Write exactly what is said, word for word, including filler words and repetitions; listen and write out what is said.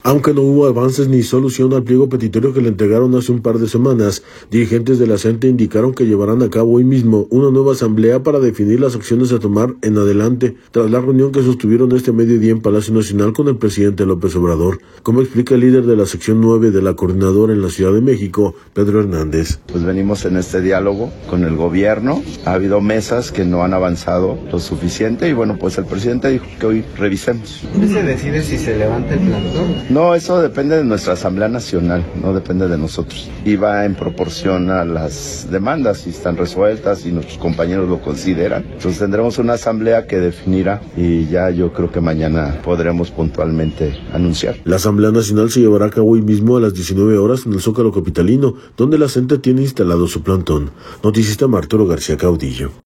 Aunque no hubo avances ni solución al pliego petitorio que le entregaron hace un par de semanas, dirigentes de la C E N T E indicaron que llevarán a cabo hoy mismo una nueva asamblea para definir las acciones a tomar en adelante, tras la reunión que sostuvieron este mediodía en Palacio Nacional con el presidente López Obrador, como explica el líder de la sección nueve de la coordinadora en la Ciudad de México, Pedro Hernández. Pues venimos en este diálogo con el gobierno, ha habido mesas que no han avanzado lo suficiente y bueno, pues el presidente dijo que hoy revisemos. ¿Qué se decide si se levanta el plantón? No, eso depende de nuestra Asamblea Nacional, no depende de nosotros. Y va en proporción a las demandas, si están resueltas y nuestros compañeros lo consideran. Entonces tendremos una asamblea que definirá y ya yo creo que mañana podremos puntualmente anunciar. La Asamblea Nacional se llevará a cabo hoy mismo a las diecinueve horas en el Zócalo Capitalino, donde la C E N T E tiene instalado su plantón. Noticista Arturo García Caudillo.